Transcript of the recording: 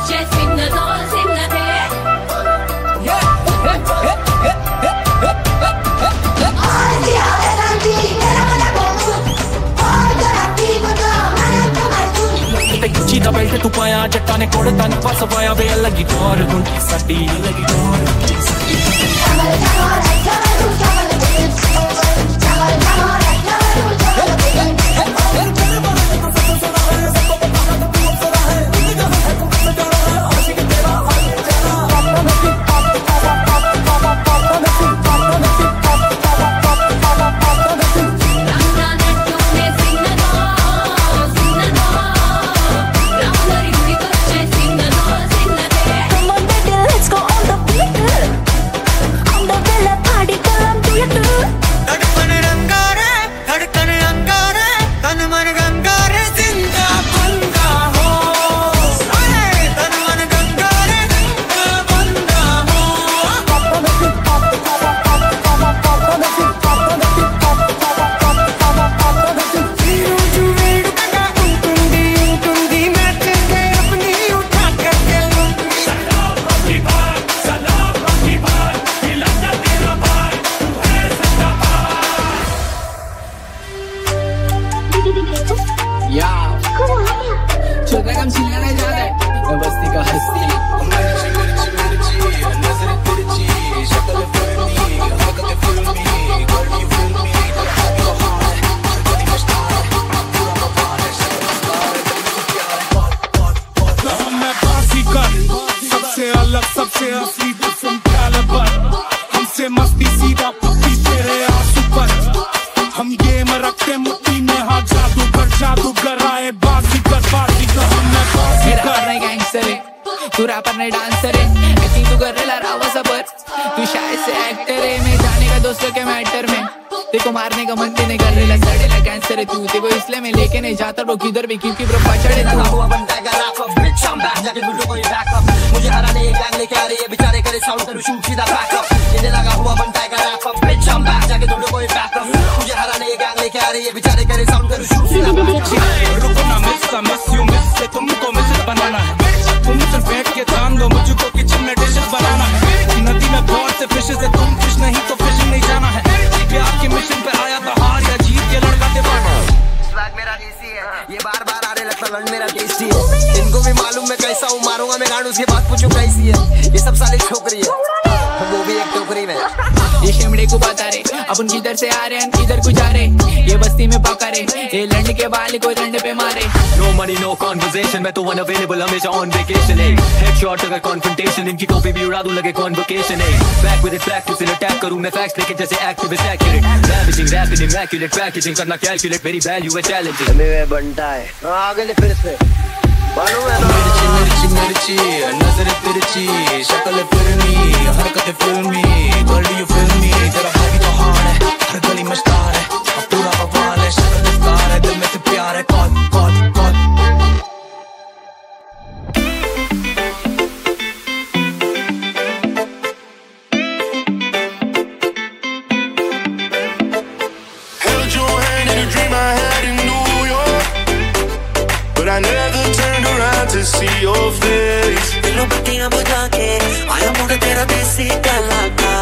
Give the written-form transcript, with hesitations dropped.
c'è sinnate. चीता belt तू पाया जट्टा ने कोड़ तन पास पाया वे लगी टोर गुंडी साडी लगी टोर सबसे असली किस्म कैलिबर हमसे मस्ती सीधा पप्पी तेरे आंसू पर हम गेम रखते मुट्ठी में हाथ जादूगर आए बाजीगर हमने बाजीगर नहीं गैंगस्टर है तू रैपर नहीं डांसर है एक्टिंग तू कर रहा रावा सबर तू शायद से एक्टर है मैं जाने का दोस्तों के मैटर में देखो मारने का मन नहीं कर रहा सड़ेला कैंसर है तू देखो इसलिए मैं लेके नहीं जाता तो किधर भी क्योंकि ब्रो पछड़े तू हुआ बनता है रैपर बिच हम बैक जाके वीडियो कोई बैकअप मुझे हराने ये गैंग लेके आ रही है बेचारे करे साउंड करूं शूट सीधा बैकअप इन्हें लगा हुआ बनता है रैपर बिच हम बैक जाके वीडियो कोई बैकअप मुझे हराने ये गैंग लेके आ रही है बेचारे करे साउंड करूं शूट सीधा बैकअप रुको ना मिस यू मिस से तुमको मिस बनाना है तुम सिर्फ बैठ के थाम दो मुझको किचन में डिशेस बनाना है नदी में बहुत से फिशेस है तुम फिश नहीं तो फिशिंग नहीं जाना है प्यार के मिशन पे आया था हार या जीत के लड़का दीवाना स्वैग मेरा देसी है ये बार आने लगता लंड मेरा टेस्टी है इनको भी मालूम मैं कैसा हूँ मारूंगा मैं गांड उसके बाद पूछूं कैसी है ये सब साले छोकरी है वो भी एक टोकरी में ये शिमड़े को बता रहे अपन किधर से आ रहे हैं किधर को जा रहे ये बस्ती में पका रहे ये लंड के बाल को लंड पे मारे नो मनी नो कॉन्वर्सेशन मैं तो अनअवेलेबल हमेशा ऑन वेकेशन है हेडशॉट अगर कॉन्फ्रंटेशन इनकी टोपी भी उड़ा दूं लगे कॉन्वोकेशन है back with it practice in attack करूं मैं फैक्ट्स लेके जैसे activist accurate rapping rapid immaculate packaging करना कैलकुलेट वेरी वैल्यू है चैलेंजिंग हमें बनता है आगे ले फिर से मालूम है मिर्ची नजर तिरछी शक्ल फिल्मी हरकत फिल्मी गर्ल यू फिल्मी तेरा भाई तो हार है हर गली मस्तार है अब पूरा बवाल है शक्ल दस्तार है दिल में से प्यार है कौन Held your hand in a dream I had in New York, but I never turned around to see your face. दिलों बत्तियां बुझा के आया मुड़ तेरा देसी गला का